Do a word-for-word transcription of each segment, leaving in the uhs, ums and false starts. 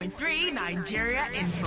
Three Nigeria Info.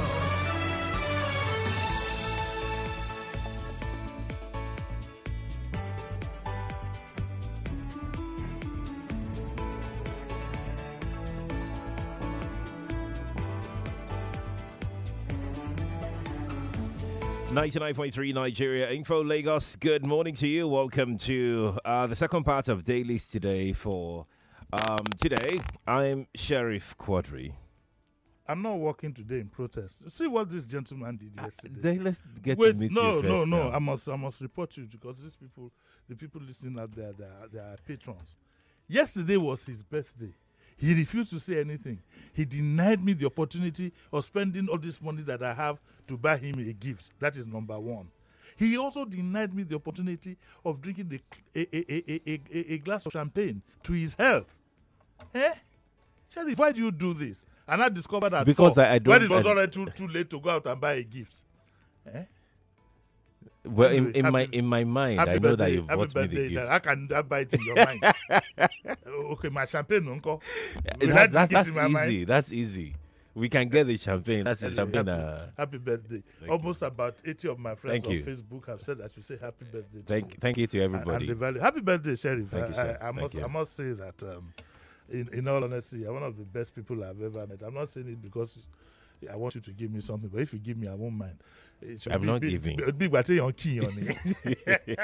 ninety-nine point three Nigeria Info Lagos. Good morning to you. Welcome to uh, the second part of Dailies today. For um, today, I'm Sheriff Quadri. I'm not working today in protest. See what this gentleman did yesterday. Uh, then let's get Wait, to meet no, you first no, no. now. I must, I must report you because these people, the people listening out there, they are, they are patrons. Yesterday was his birthday. He refused to say anything. He denied me the opportunity of spending all this money that I have to buy him a gift. That is number one. He also denied me the opportunity of drinking the, a, a, a, a, a, a glass of champagne to his health. Eh? Sheriff, why do you do this? And I discovered that because four, I, I don't. when it was I, already too, too late to go out and buy a gift. Eh? well, in, Anyway, in my happy- in my mind, I Happy know that birthday, you've happy bought me the birthday. gift. How can that buy it in your mind? Okay, my champagne, uncle. Will I That, that, drink it that's in my easy. mind? That's easy. We can get the champagne. That's the Anyway, champagne. happy, Uh, happy birthday. Thank Almost about eighty of my friends Thank on you. Facebook have said that you say happy birthday. to thank me. thank you to And- everybody. And the value. Happy birthday, Sheriff. Thank I, you, sir. I, I Thank must you. I must say that um, in, in all honesty, you're one of the best people I've ever met. I'm not saying it because I want you to give me something, but if you give me, I won't mind. It should I'm be, not be, giving. Be, be, be, on key on it.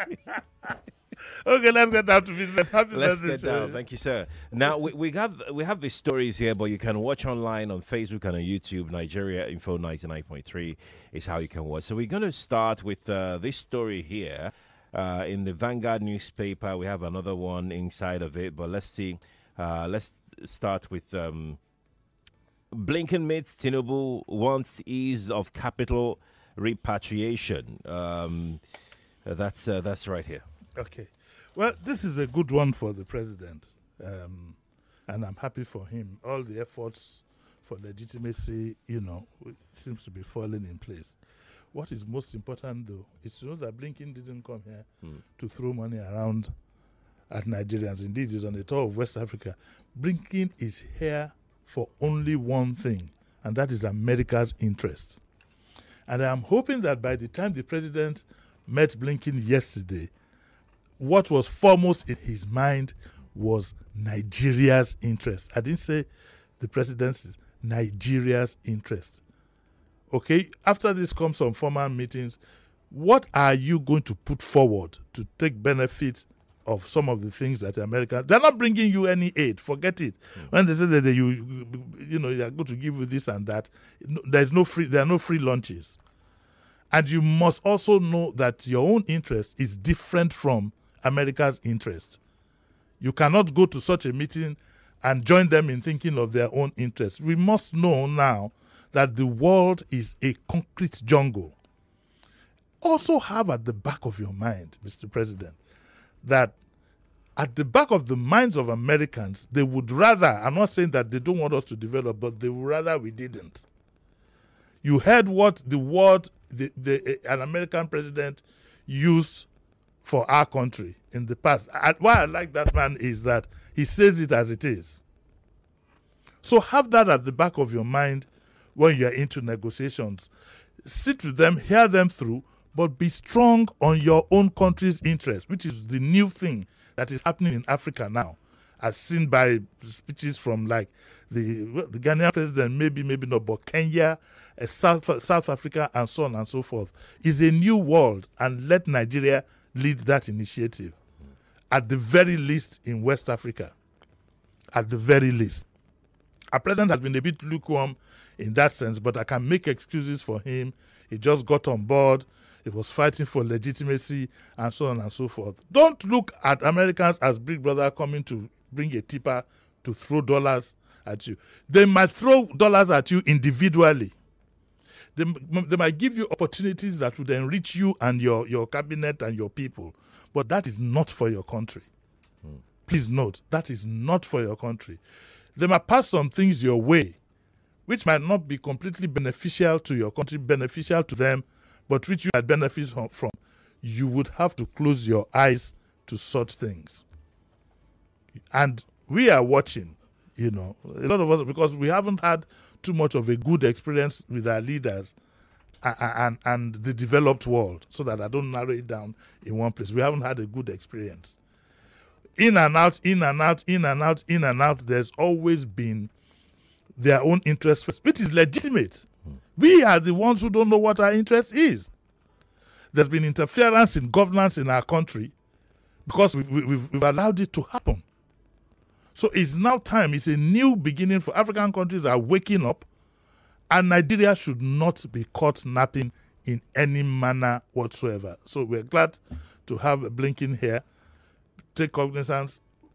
Okay, let's get down to business. Happy Let's birthday, get down. Sheriff. Thank you, sir. Now we, we have we have these stories here, but you can watch online on Facebook and on YouTube. Nigeria Info ninety-nine point three is how you can watch. So we're going to start with uh, this story here uh, in the Vanguard newspaper. We have another one inside of it, but let's see. Uh, let's start with um, Blinken meets Tinubu wants ease of capital repatriation. Um, that's uh, that's right here. Okay. Well, this is a good one for the president, um, and I'm happy for him. All the efforts for legitimacy, you know, seems to be falling in place. What is most important, though, is to know that Blinken didn't come here Hmm. to throw money around at Nigerians. Indeed, he's on the tour of West Africa. Blinken is here for only one thing, and that is America's interest. And I'm hoping that by the time the president met Blinken yesterday, what was foremost in his mind was Nigeria's interest. I didn't say the president's, Nigeria's interest. Okay, after this comes some formal meetings. What are you going to put forward to take benefit of some of the things that America, they're not bringing you any aid, forget it. Mm. When they say that they, you, you know, they are going to give you this and that, there's no free, there are no free lunches. And you must also know that your own interest is different from America's interest. You cannot go to such a meeting and join them in thinking of their own interest. We must know now that the world is a concrete jungle. Also have at the back of your mind, Mister President, that at the back of the minds of Americans, they would rather, I'm not saying that they don't want us to develop, but they would rather we didn't. You heard what the word the, the, an American president used for our country in the past. And why I like that man is that he says it as it is. So have that at the back of your mind when you're into negotiations. Sit with them, hear them through, but be strong on your own country's interest, which is the new thing that is happening in Africa now, as seen by speeches from like the, the Ghanaian president, maybe, maybe not, but Kenya, uh, South, South Africa, and so on and so forth. Is a new world, and let Nigeria lead that initiative. Mm. At the very least in West Africa. At the very least. Our president has been a bit lukewarm in that sense, but I can make excuses for him. He just got on board. He was fighting for legitimacy and so on and so forth. Don't look at Americans as big brother coming to bring a tipper to throw dollars at you. They might throw dollars at you individually. They, they might give you opportunities that would enrich you and your, your cabinet and your people. But that is not for your country. Hmm. Please note, that is not for your country. They might pass some things your way, which might not be completely beneficial to your country, beneficial to them, but which you might benefit from. You would have to close your eyes to such things. And we are watching, you know, a lot of us, because we haven't had too much of a good experience with our leaders and, and, and the developed world, so that I don't narrow it down in one place. We haven't had a good experience. In and out, in and out, in and out, in and out, there's always been their own interest first, which is legitimate. Mm. We are the ones who don't know what our interest is. There's been interference in governance in our country because we've, we've, we've allowed it to happen. So it's now time. It's a new beginning for African countries are waking up, and Nigeria should not be caught napping in any manner whatsoever. So we're glad to have Blinken here. Take cognizance.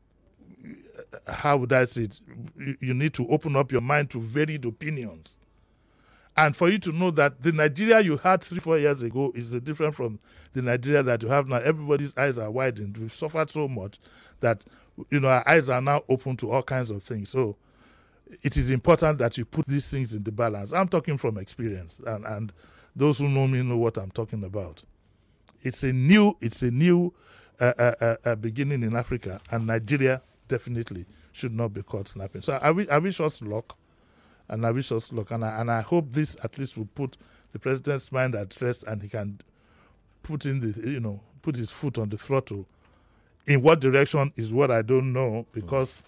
How would I say it? You need to open up your mind to varied opinions. And for you to know that the Nigeria you had three, four years ago is different from the Nigeria that you have now. Everybody's eyes are widened. We've suffered so much that, you know, our eyes are now open to all kinds of things. So it is important that you put these things in the balance. I'm talking from experience, and, and those who know me know what I'm talking about. It's a new, it's a new uh, uh, uh, beginning in Africa, and Nigeria definitely should not be caught napping. So I wish, I wish us luck. And I wish us luck, and I, and I hope this at least will put the president's mind at rest, and he can put in the, you know, put his foot on the throttle. In what direction is what I don't know, because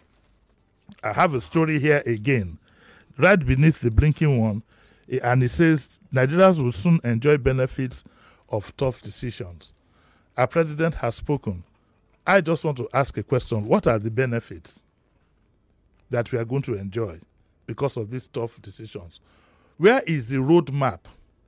I have a story here again, right beneath the Blinken one, and it says Nigerians will soon enjoy benefits of tough decisions. Our president has spoken. I just want to ask a question: what are the benefits that we are going to enjoy because of these tough decisions? Where is the roadmap?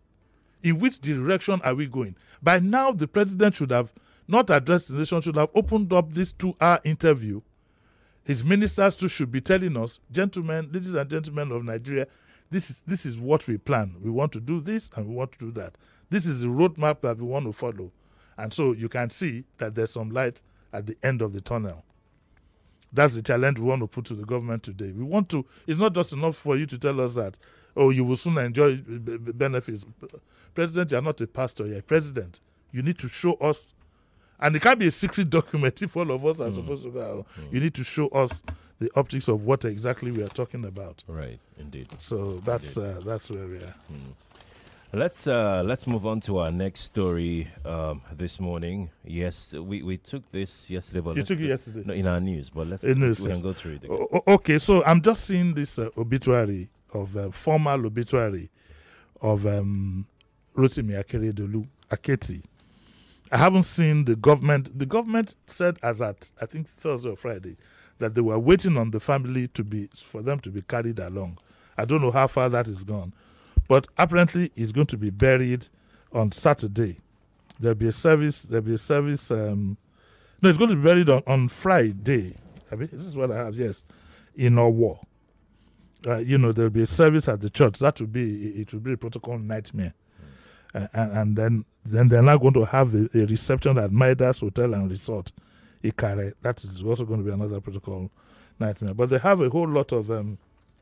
In which direction are we going? By now, the president should have not addressed the nation, should have opened up this two-hour interview. His ministers too should be telling us, gentlemen, ladies and gentlemen of Nigeria, this is, this is what we plan. We want to do this and we want to do that. This is the roadmap that we want to follow. And so you can see that there's some light at the end of the tunnel. That's the challenge we want to put to the government today. We want to, it's not just enough for you to tell us that, oh, you will soon enjoy b- b- benefits. President, you're not a pastor, you're a president. You need to show us, and it can't be a secret document if all of us are mm. supposed to go. Mm. You need to show us the optics of what exactly we are talking about. Right, indeed. So that's indeed. Uh, that's where we are. Mm. Let's uh, let's move on to our next story um, this morning. Yes, we, we took this yesterday. But you took it yesterday? No, in our news, but let's in we, news, we yes. can go through it again. O- okay, so I'm just seeing this uh, obituary of uh, formal obituary of um, Rotimi Akeredolu Aketi. I haven't seen the government. The government said as at I think Thursday or Friday that they were waiting on the family to be for them to be carried along. I don't know how far that is gone. But apparently, he's going to be buried on Saturday. There'll be a service. There'll be a service. Um, no, it's going to be buried on, on Friday. I mean, this is what I have. Yes, in Owo. Uh, you know, there'll be a service at the church. That will be it. Will be a protocol nightmare. Mm. Uh, and, and then, then they're now going to have a, a reception at Midas Hotel and Resort, Ikare. That is also going to be another protocol nightmare. But they have a whole lot of um,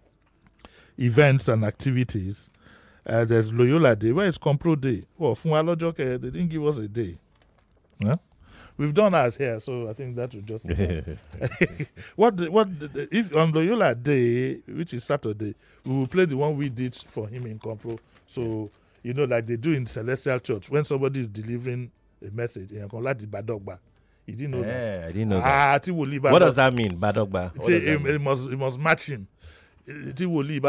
events and activities. Uh, there's Loyola Day. Where is Compro Day? Oh, Funwalojoke, they didn't give us a day. Huh? We've done ours here, so I think that will just... what, the, what the, if on Loyola Day, which is Saturday, we will play the one we did for him in Compro. So, you know, like they do in Celestial Church, when somebody is delivering a message, you know, like the Badogba. You didn't know yeah, that? I didn't know ah, that. What does that mean, Badogba? It, it, it, must, it must match him. If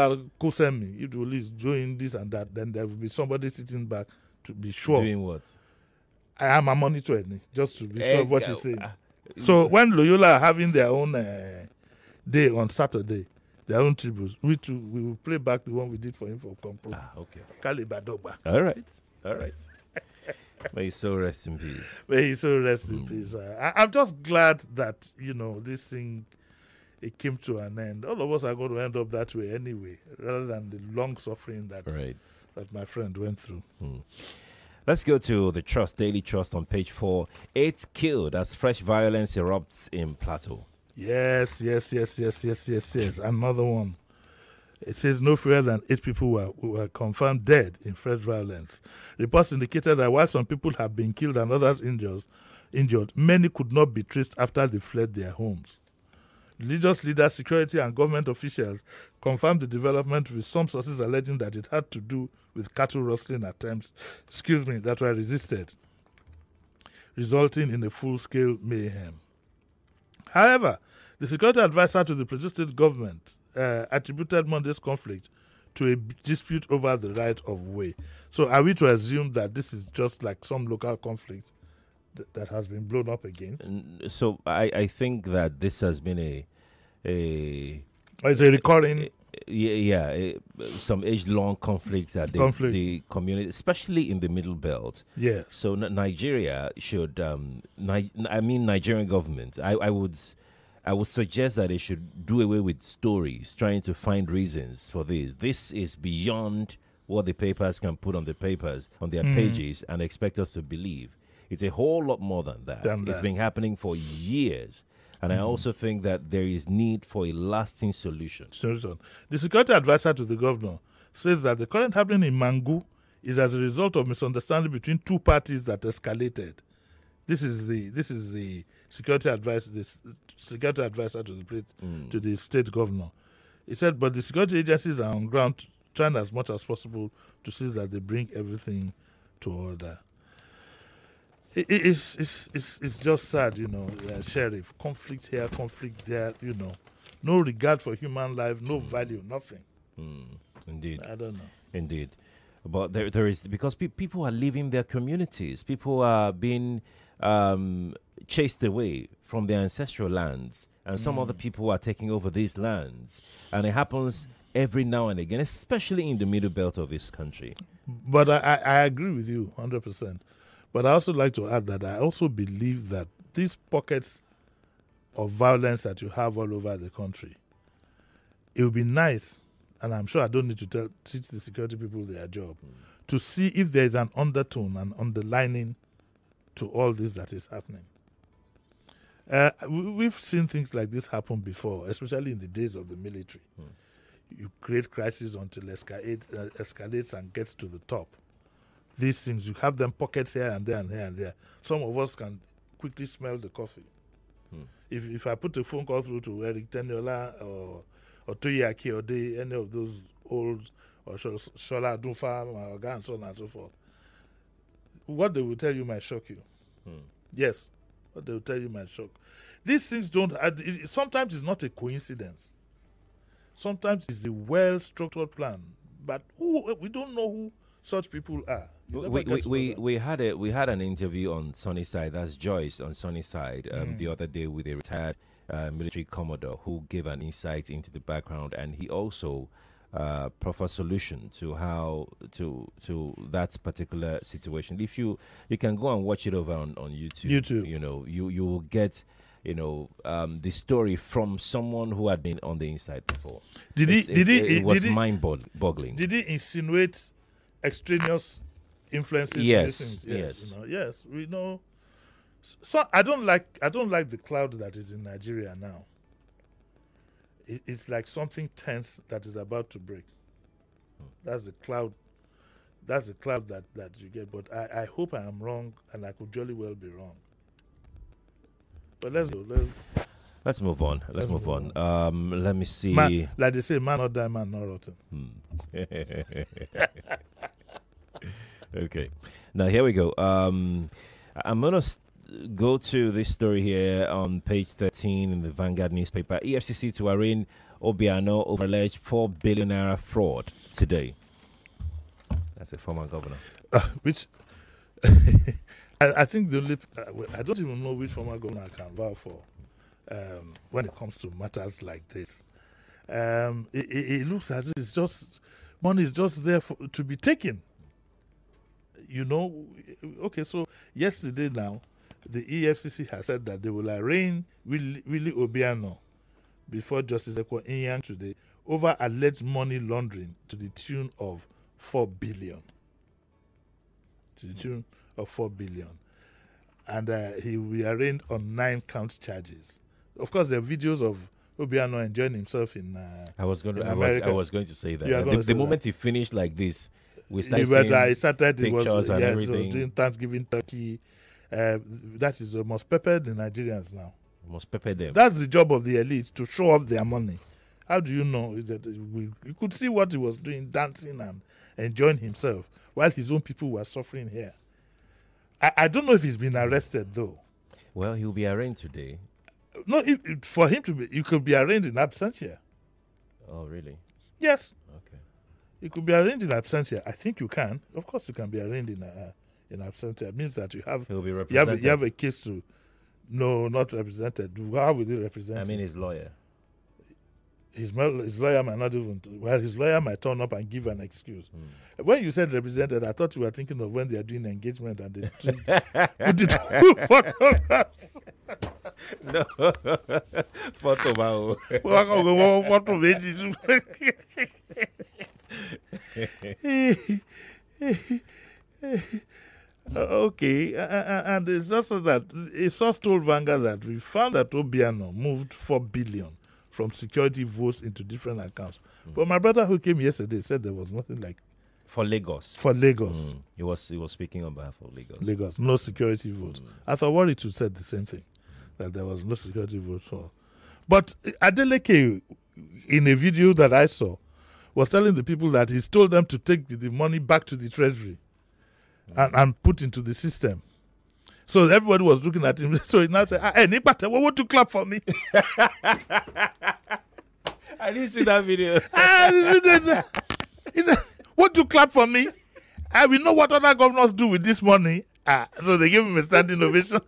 the Woli is doing this and that, then there will be somebody sitting back to be sure. Doing what? I am a monitor, just to be Hey, sure of what uh, you say. uh, So when Loyola are having their own uh, day on Saturday, their own tributes, we too, we will play back the one we did for him for Compro. Ah, okay. Kalibadogba. All right. All right. May his soul rest in peace. May his soul rest in Mm. peace. Uh, I, I'm just glad that, you know, this thing, it came to an end. All of us are going to end up that way anyway, rather than the long suffering that Right. that my friend went through. Mm. Let's go to the Trust, Daily Trust on page four. Eight killed as fresh violence erupts in Plateau. Yes, yes, yes, yes, yes, yes, yes. Another one. It says no fewer than eight people were, were confirmed dead in fresh violence. Reports indicated that while some people have been killed and others injured, injured, many could not be traced after they fled their homes. Religious leaders, security, and government officials confirmed the development, with some sources alleging that it had to do with cattle rustling attempts, excuse me, that were resisted, resulting in a full-scale mayhem. However, the security advisor to the Plateau State government uh, attributed Monday's conflict to a dispute over the right of way. So are we to assume that this is just like some local conflict th- that has been blown up again? N- So I, I think that this has been a a Or it's a recurring... yeah, yeah a, some age-long conflicts that the, Conflict. the community, especially in the Middle Belt. Yes. So N- Nigeria should, um, Ni- I mean, Nigerian government. I, I would, I would suggest that they should do away with stories, trying to find reasons for this. This is beyond what the papers can put on the papers on their pages and expect us to believe. It's a whole lot more than that. Than It's that. been happening for years, and I also think that there is need for a lasting solution. Solution. The security advisor to the governor says that the current happening in Mangu is as a result of misunderstanding between two parties that escalated. This is the this is the security advice the s- security advisor to the plate, to the state governor. He said, but the security agencies are on ground trying as much as possible to see that they bring everything to order. It, it- it's, it's it's it's just sad, you know, uh, Sheriff. Conflict here, conflict there, you know. No regard for human life, no value, nothing. Indeed. I don't know. Indeed. But there, there is, because pe- people are leaving their communities. People are being um, chased away from their ancestral lands. And some other people are taking over these lands. And it happens every now and again, especially in the middle belt of this country. But I, I, I agree with you one hundred percent. But I also like to add that I also believe that these pockets of violence that you have all over the country, it would be nice, and I'm sure I don't need to tell, teach the security people their job, to see if there is an undertone, an underlining to all this that is happening. Uh, we- we've seen things like this happen before, especially in the days of the military. You create crisis until escalate, uh, escalates and gets to the top. These things, you have them pockets here and there and here and there. Some of us can quickly smell the coffee. If if I put a phone call through to Eric Teniola or or Toyaki or Day, any of those old, or Sho- Shola Dunfa, Mawaga, and so on and so forth, what they will tell you might shock you. Yes, what they will tell you might shock. These things don't. uh, it- it- Sometimes it's not a coincidence. Sometimes it's a well-structured plan, but who, we don't know who such people are. You never We, get we, to know we, them. we had a we had an interview on Sunnyside. That's Joyce on Sunnyside um, Mm. the other day with a retired uh, military commodore who gave an insight into the background, and he also uh, proffered solution to how to to that particular situation. If you you can go and watch it over on, on YouTube. YouTube. You know, you you will get you know um, the story from someone who had been on the inside before. Did he? It's- Did he? it's- It was did he? mind boggling. Did he insinuate extraneous influences? in Yes, these things? Yes, yes. you know, yes. We know. So I don't like. I don't like the cloud that is in Nigeria now. It, it's like something tense that is about to break. That's the cloud. That's the cloud that, that you get. But I, I hope I am wrong, and I could jolly well be wrong. But let's go. Let's, Let's move on. Let's, Let's move move on. Um, let me see. man, like they say, man not die, man not rotten. Okay. Now here we go. Um, I'm gonna s- go to this story here on page thirteen in the Vanguard newspaper. E F C C to arraign Obiano over alleged four billion naira fraud today. That's a former governor. Uh, which I, I think the only uh, well, I don't even know which former governor I can vouch for um, when it comes to matters like this. Um, it, it, it looks as if it's just money is just there for, to be taken. You know, okay. So yesterday now, the E F C C has said that they will arraign Willie, Willie Obiano before Justice Ekwo Inyang today over alleged money laundering to the tune of four billion. To the tune of four billion, and uh, he will be arraigned on nine count charges. Of course, there are videos of Obiano enjoying himself in. Uh, I was going to. in I was. I America. was going to say that. You are Uh, gonna the say the that. moment he finished like this, we he, started but, seeing uh, he started. He was, pictures and yes, he was everything. doing Thanksgiving turkey. Uh, that is the most peppered the Nigerians now. Must pepper them. That's the job of the elite, to show off their money. How do you know that we, you could see what he was doing, dancing and enjoying himself, while his own people were suffering here? I, I don't know if he's been arrested, though. Well, he'll be arraigned today. No, it, it- for him to be, you could be arraigned in absentia. Oh, really? Yes, Okay. you could be arraigned in absentia. I think you can. Of course, you can be arraigned in uh, in absentia. It means that you have He'll be you have represented. a, you have a case to. No, not represented. How will he represent? I him? mean, his lawyer. his, mal- his lawyer might not even. Well, his lawyer might turn up and give an excuse. Hmm. When you said represented, I thought you were thinking of when they are doing engagement and they put it photographs. No. Photo bao. Photo pages. Okay, uh, uh, and it's also that a source told Vanguard that we found that Obiano moved four billion from security votes into different accounts. Mm. But my brother who came yesterday said there was nothing like For Lagos. for Lagos. Mm. He was he was speaking on behalf of Lagos. Lagos, no security votes. I thought Warritu said the same thing, that there was no security vote for. But Adeleke, in a video that I saw, was telling the people that he's told them to take the, the money back to the treasury and, and put into the system. So everybody was looking at him. So he now said, "Hey, Nipate, what would you clap for me?" I didn't see that video. Ah, he said, he said, "What do you clap for me? I will know what other governors do with this money." Ah, so they gave him a standing ovation.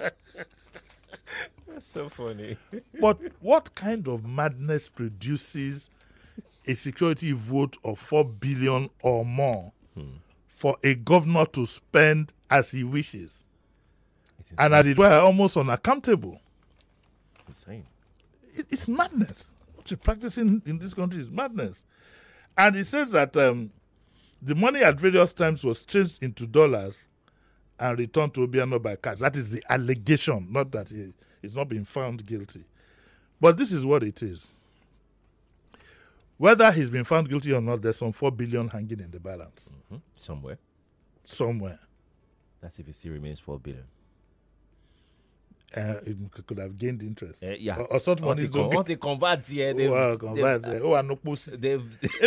That's so funny. But what kind of madness produces a security vote of four billion or more for a governor to spend as he wishes, It's and as it were almost unaccountable? insane. It, it's madness. What you're practicing in this country is madness. And he says that um, the money at various times was changed into dollars and returned to Obiano by cash. That is the allegation, not that he is not being found guilty. But this is what it is. Whether he's been found guilty or not, there's some four billion hanging in the balance Hmm? Somewhere. somewhere. That's if it still remains four billion. Uh, it c- could have gained interest. Uh, yeah. Or, or such money Once it, con- once it converts here, they, Oh, well, convert, uh, oh, I no pussy. they've,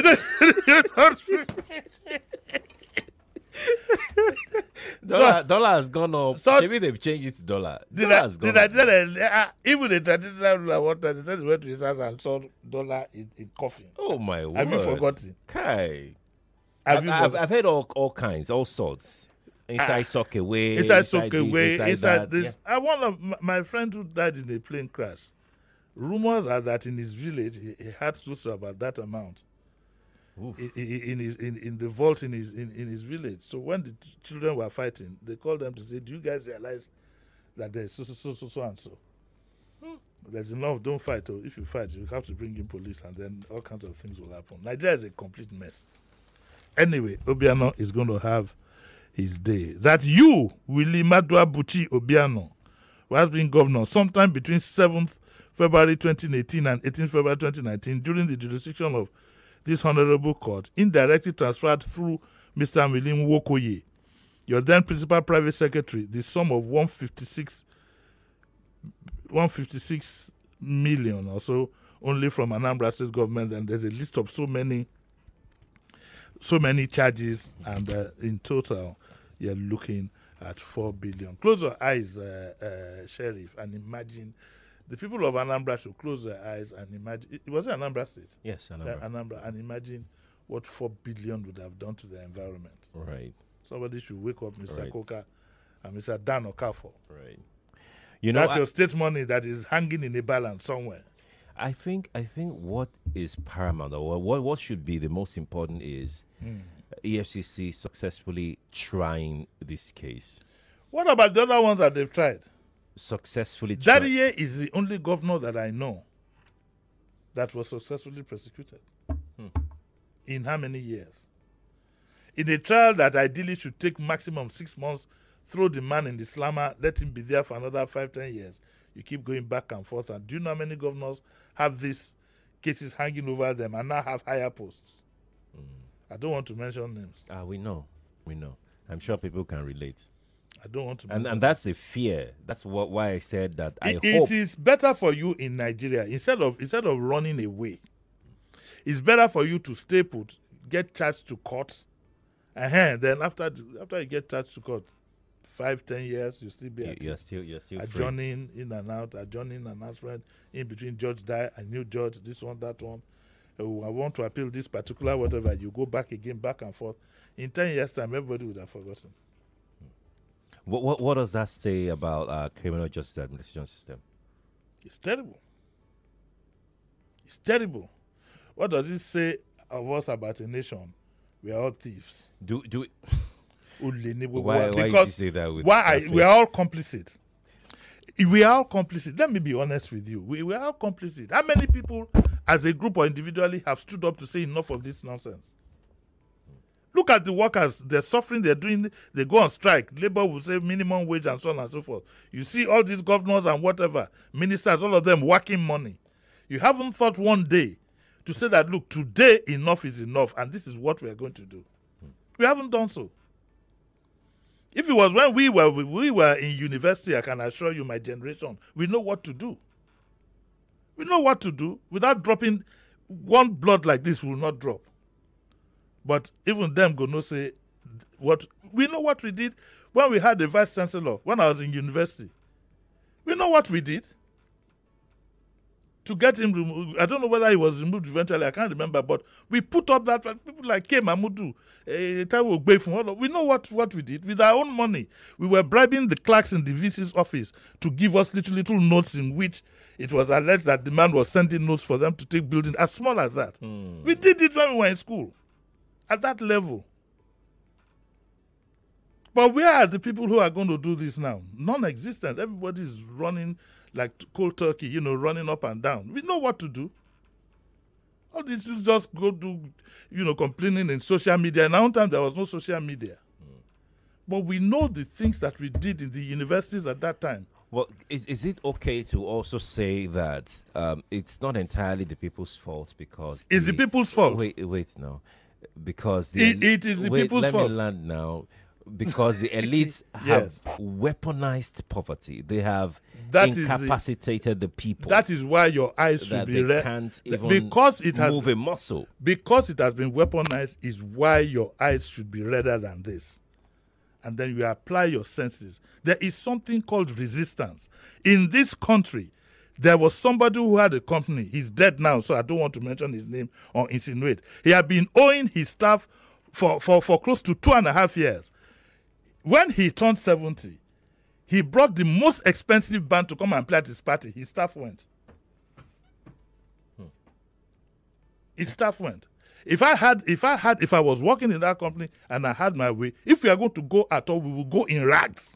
dollar, dollar has gone up. So- Maybe they've changed it to dollar. Did Dollar I, has gone did I, up. did I, uh, even the traditional ruler water, they said he went to his house and saw dollar in, in coffin. Oh my word. Have you forgotten? Kai. Have I've, you I've, forgotten? I've heard all, all kinds, all sorts. Inside Ah. sock away. Inside soak this, away, inside, inside that. this. I one of my, my friend who died in a plane crash. Rumors are that in his village he, he had close to about that amount Yeah. Oof. in, in, in his in, in the vault in his in, in his village. So when the t- children were fighting, they called them to say, "Do you guys realize that there's so so so so, so and so? There's enough. Don't fight. Or if you fight, you have to bring in police, and then all kinds of things will happen." Nigeria is a complete mess. Anyway, Obiano is going to have his day. That you, Willie Madua Buchi Obiano, who has been governor sometime between seventh February twenty eighteen and eighteenth February twenty nineteen during the jurisdiction of this honorable court, indirectly transferred through Mister Milim Wokoye, your then principal private secretary, the sum of one hundred fifty-six, one hundred fifty-six million or so only from Anambra State government. And there's a list of so many so many charges, and uh, in total you're looking at four billion. Close your eyes, uh, uh, Sheriff, and imagine the people of Anambra should close their eyes and imagine. It was it Anambra State, Yes, I know. Uh, Anambra, and imagine what four billion would have done to the environment. Right, Somebody should wake up Mister Right. Koka and Mister Dan Okafo. right. You know, That's I, your state money that is hanging in a balance somewhere. I think I think what is paramount, or what what should be the most important, is E F C C successfully trying this case. What about the other ones that they've tried? Successfully trying. Darie is the only governor that I know that was successfully prosecuted. In how many years? In a trial that ideally should take maximum six months, throw the man in the slammer, let him be there for another five, ten years. You keep going back and forth. And do you know how many governors have these cases hanging over them and now have higher posts? I don't want to mention names. Ah, we know, we know. I'm sure people can relate. I don't want to. And and that's the fear. That's what why I said that I it, hope it is better for you in Nigeria instead of instead of running away. It's better for you to stay put, get charged to court, and then after after you get charged to court, five ten years you still be you, at you're it. still you're still free. Adjourning in and out, adjourning announcement in between. Judge die, a new judge, this one, that one. Oh, I want to appeal this particular whatever. You go back again, back and forth. In ten years' time, everybody would have forgotten. What what what does that say about uh, criminal justice administration system? It's terrible. It's terrible. What does it say of us about a nation? We are all thieves. Do do it. Why, why did you because say that with why that I, we are all complicit. We are all complicit. Let me be honest with you. We, we are all complicit. How many people, as a group or individually, have stood up to say enough of this nonsense? Look at the workers. They're suffering. They're doing. They go on strike. Labor will say minimum wage and so on and so forth. You see all these governors and whatever ministers, all of them working money. You haven't thought one day to say that, look, today enough is enough, and this is what we are going to do. We haven't done so. If it was when we were we were in university, I can assure you, my generation, we know what to do. We know what to do. Without dropping one blood like this, will not drop. But even them go no say what we know what we did when we had the vice chancellor when I was in university. We know what we did to get him removed. I don't know whether he was removed eventually. I can't remember. But we put up that people like K. Mahmudu, uh, Taiwo Ogbeifun. We know what, what we did with our own money. We were bribing the clerks in the V C's office to give us little little notes in which it was alleged that the man was sending notes for them to take building as small as that. Mm. We did it when we were in school. At that level. But where are the people who are going to do this now? Non-existent. Everybody is running like cold turkey, you know, running up and down. We know what to do. All this is just go do, you know, complaining in social media. In our own time, there was no social media. Mm. But we know the things that we did in the universities at that time. Well, is is it okay to also say that um, it's not entirely the people's fault because... It's the, the people's fault. Wait, wait, no. Because the it, it is the wait, people's let fault. Me land now. Because the elites have yes. weaponized poverty. They have that incapacitated the, the people. That is why your eyes should be red. Can't even because it has move a muscle. Because it has been weaponized is why your eyes should be redder than this. And then you apply your senses. There is something called resistance. In this country, there was somebody who had a company. He's dead now, so I don't want to mention his name or insinuate. He had been owing his staff for, for, for close to two and a half years. When he turned seventy, he brought the most expensive band to come and play at his party. His staff went. Hmm. His staff went. If I had, if I had, if I was working in that company and I had my way, if we are going to go at all, we will go in rags.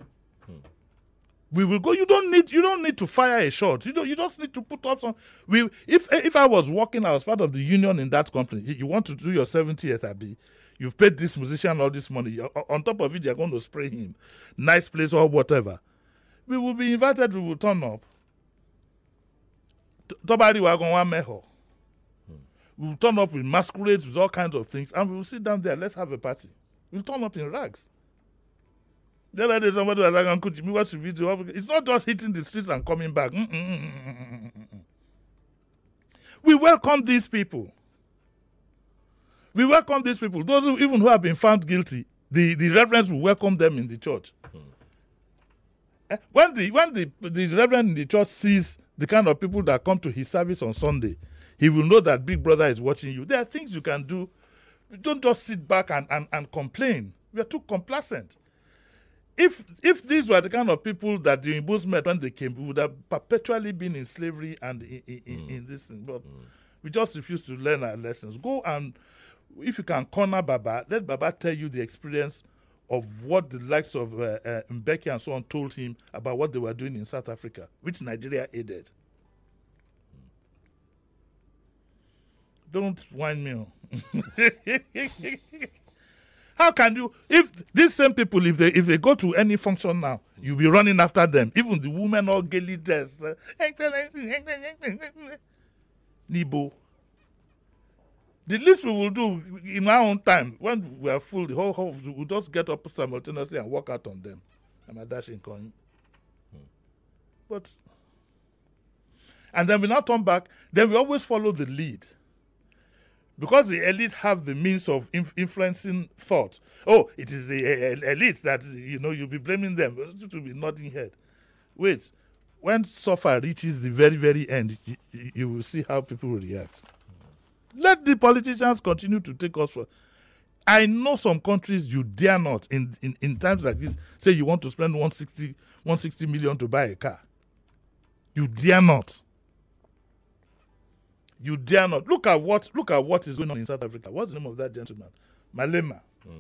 We will go. You don't need. You don't need to fire a shot. You don't. You just need to put up some. We. If if I was working, I was part of the union in that company. You want to do your seventieth, Abi. You've paid this musician all this money. You're, on top of it, you're going to spray him. Nice place or whatever. We will be invited. We will turn up. Tobari wagon wa meho. We will turn up with masquerades, with all kinds of things, and we will sit down there. Let's have a party. We'll turn up in rags. The other day, somebody was like, Uncle Jimmy, what's the video? It's not just hitting the streets and coming back. Mm-mm-mm-mm-mm-mm. We welcome these people. We welcome these people. Those who, even who have been found guilty, the, the reverends will welcome them in the church. Hmm. When the when the, the reverend in the church sees the kind of people that come to his service on Sunday, he will know that Big Brother is watching you. There are things you can do. You don't just sit back and, and, and complain. We are too complacent. If if these were the kind of people that the Igbos met when they came, we would have perpetually been in slavery and in, in, mm. in this thing. But mm. we just refuse to learn our lessons. Go and, if you can corner Baba, let Baba tell you the experience of what the likes of uh, uh, Mbeki and so on told him about what they were doing in South Africa, which Nigeria aided. Mm. Don't whine me on. How can you, if these same people, if they if they go to any function now, you'll be running after them. Even the women all gaily dressed. Uh, Nibo. The least we will do in our own time, when we are full, the whole house, we'll just get up simultaneously and walk out on them. I'm a dashing coin. Hmm. But, and then we now turn back, then we always follow the lead. Because the elite have the means of inf- influencing thought. Oh, it is the uh, elite that, you know, you'll be blaming them. It will be nodding head. Wait, when suffer reaches the very, very end, you, you will see how people will react. Let the politicians continue to take us for... I know some countries you dare not, in, in, in times like this, say you want to spend one hundred sixty million to buy a car. You dare not. You dare not. Look at what look at what is going on in South Africa. What's the name of that gentleman? Malema. Mm.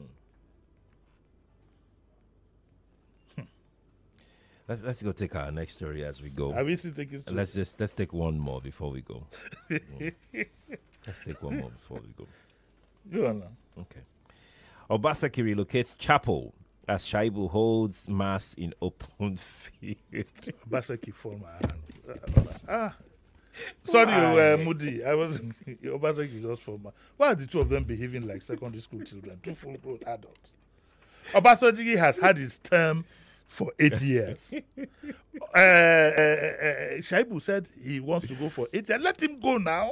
Hmm. Let's let's go take our next story as we go. Are we still taking story? Let's just let's take one more before we go. mm. Let's take one more before we go. Go on now. Okay. Obaseki relocates chapel as Shaibu holds mass in open field. Obaseki for my hand. Ah. Sorry, uh, Moody. I was Obaseki just for my. Why are the two of them behaving like secondary school children? Two full-grown adults. Obaseki has had his term for eight years. uh, uh, uh, Shaibu said he wants to go for eight years. Let him go now.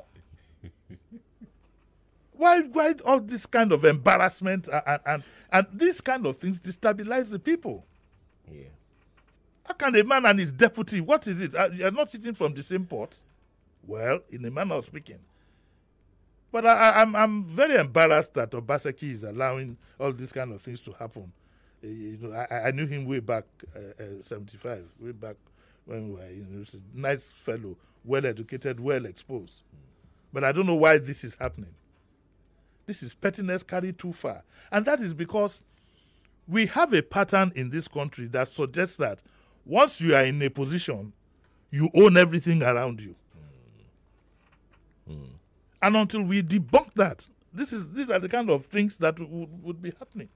Why, why all this kind of embarrassment and, and, and, and these kind of things destabilize the people? Yeah. How can a man and his deputy, what is it? Uh, you're not sitting from the same pot? Well, in a manner of speaking. But I, I, I'm I'm very embarrassed that Obaseki is allowing all these kind of things to happen. Uh, you know, I, I knew him way back, uh, uh, seventy-five, way back when we were, you know, he was a nice fellow, well-educated, well-exposed. Mm. But I don't know why this is happening. This is pettiness carried too far. And that is because we have a pattern in this country that suggests that once you are in a position, you own everything around you. Mm. Mm. And until we debunk that, this is these are the kind of things that would, would be happening.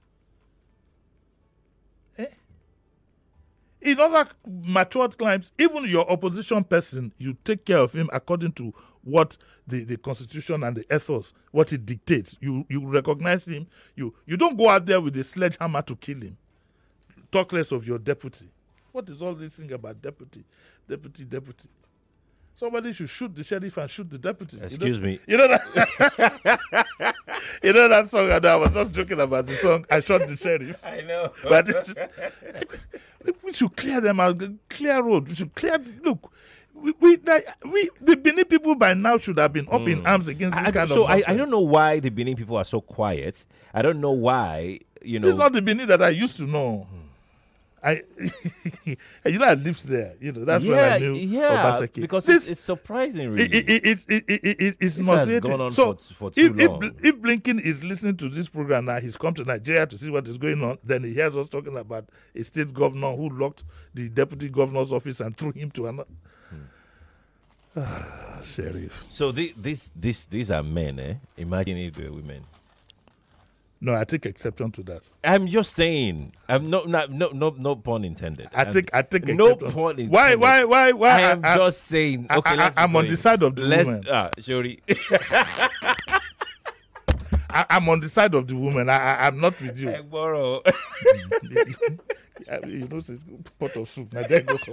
Eh? In other matured climes, even your opposition person, you take care of him according to what the, the constitution and the ethos, what it dictates. You you recognize him. You you don't go out there with a sledgehammer to kill him. Talk less of your deputy. What is all this thing about deputy, deputy, deputy? Somebody should shoot the sheriff and shoot the deputy. Excuse you know, me. You know that. You know that song. I was just joking about the song. I shot the sheriff. I know. But it's, we should clear them out. Clear road. We should clear. Look. We, we, we, the Benin people by now should have been up mm. in arms against this I, kind so of I, I don't know why the Benin people are so quiet. I don't know why, you know. This is not the Benin that I used to know. Mm. I, you know, I lived there. You know, that's yeah, when I knew yeah, Obaseki. Because this, it's, it's surprising, really. It, it, it, it, it, it, it's this nauseating. has gone on so for, for too if, long. If, if Blinken is listening to this program now, he's come to Nigeria to see what is going on, then he hears us talking about a state governor who locked the deputy governor's office and threw him to another. Hmm. Ah, sheriff. So the, this, this, these are men, eh? Imagine if they were women. No, I take exception to that. I'm just saying. I'm no, no, no, no, no pun intended. I take, I take no exception. pun intended. Why, why, why, why? I am I, just saying. Okay, I, let's I, I'm on the side of the let's, woman. Ah, Shori. I, I'm on the side of the woman. I, I, I'm not with you. I borrow. You know, it's a pot of soup. Now there you go.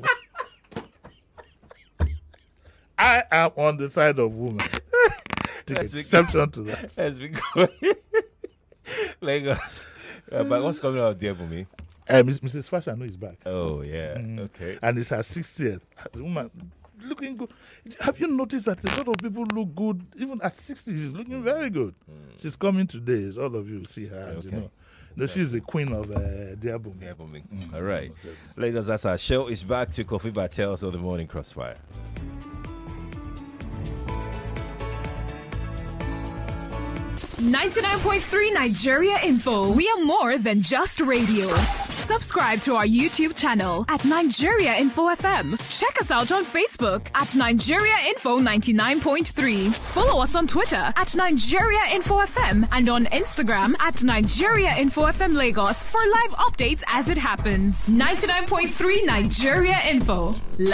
I am on the side of woman. Take Let's exception to that. As we go. Lagos. Uh, but what's coming out there for me? Uh, Missus Fashanu is back. Oh, yeah. Mm. Okay. And it's her sixtieth. The woman looking good. Have you noticed that a lot of people look good? Even at sixty, she's looking very good. Mm. She's coming today. So all of you see her. And, okay. you know, no, she's the queen of uh, Diabumi. Diabumi. Mm. All right. Okay. Lagos, that's our show. It's back to Kofi Bartels on the Morning Crossfire. ninety-nine point three Nigeria Info. We are more than just radio. Subscribe to our YouTube channel at Nigeria Info F M. Check us out on Facebook at Nigeria Info ninety-nine point three. Follow us on Twitter at Nigeria Info F M and on Instagram at Nigeria Info F M Lagos for live updates as it happens. ninety-nine point three Nigeria Info.